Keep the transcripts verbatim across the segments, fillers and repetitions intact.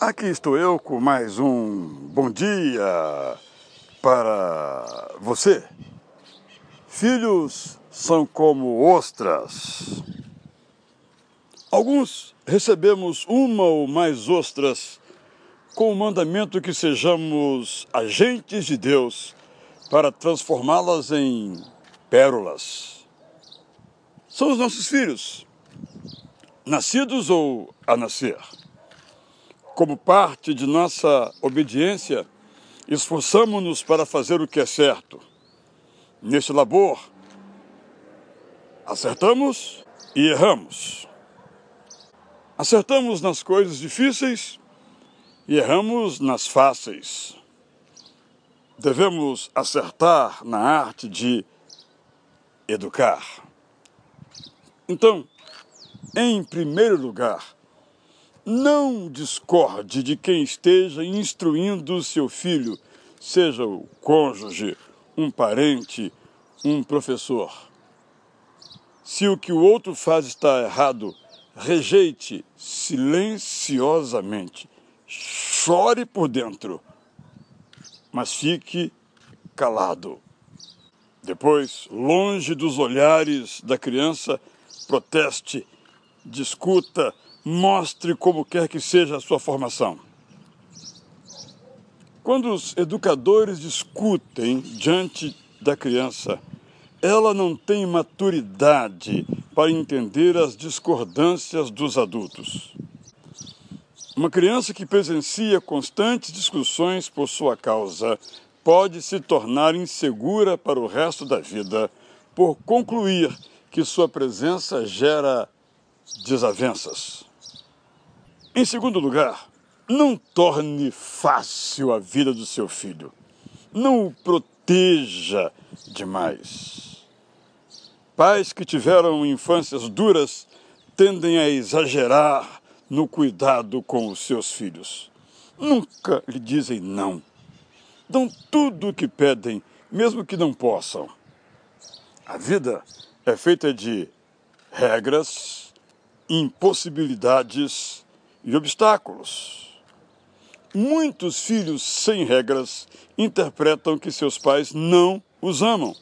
Aqui estou eu com mais um bom dia para você. Filhos são como ostras. Alguns recebemos uma ou mais ostras com o mandamento que sejamos agentes de Deus para transformá-las em pérolas. São os nossos filhos, nascidos ou a nascer. Como parte de nossa obediência, esforçamo-nos para fazer o que é certo. Neste labor, acertamos e erramos. Acertamos nas coisas difíceis e erramos nas fáceis. Devemos acertar na arte de educar. Então, em primeiro lugar, não discorde de quem esteja instruindo seu filho, seja o cônjuge, um parente, um professor. Se o que o outro faz está errado, rejeite silenciosamente. Chore por dentro, mas fique calado. Depois, longe dos olhares da criança, proteste, discuta, mostre como quer que seja a sua formação. Quando os educadores discutem diante da criança, ela não tem maturidade para entender as discordâncias dos adultos. Uma criança que presencia constantes discussões por sua causa pode se tornar insegura para o resto da vida por concluir que sua presença gera desavenças. Em segundo lugar, não torne fácil a vida do seu filho. Não o proteja demais. Pais que tiveram infâncias duras tendem a exagerar no cuidado com os seus filhos. Nunca lhe dizem não. Dão tudo o que pedem, mesmo que não possam. A vida é feita de regras, impossibilidades e obstáculos. Muitos filhos sem regras interpretam que seus pais não os amam.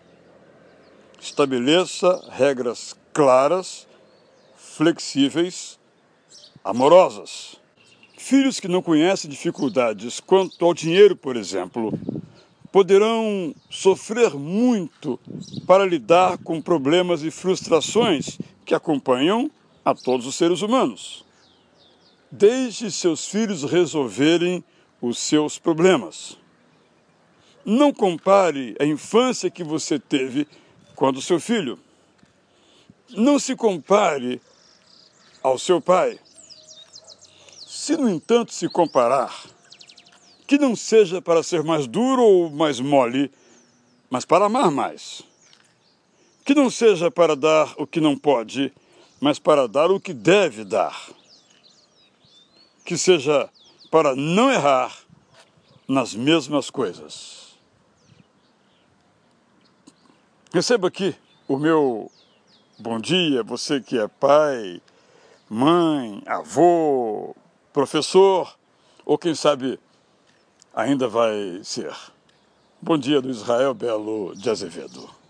Estabeleça regras claras, flexíveis, amorosas. Filhos que não conhecem dificuldades quanto ao dinheiro, por exemplo, poderão sofrer muito para lidar com problemas e frustrações que acompanham a todos os seres humanos. Deixe seus filhos resolverem os seus problemas. Não compare a infância que você teve quando seu filho. Não se compare ao seu pai. Se, no entanto, se comparar, que não seja para ser mais duro ou mais mole, mas para amar mais. Que não seja para dar o que não pode, mas para dar o que deve dar. Que seja para não errar nas mesmas coisas. Receba aqui o meu bom dia, você que é pai, mãe, avô, professor, ou quem sabe ainda vai ser. Bom dia do Israel Belo de Azevedo.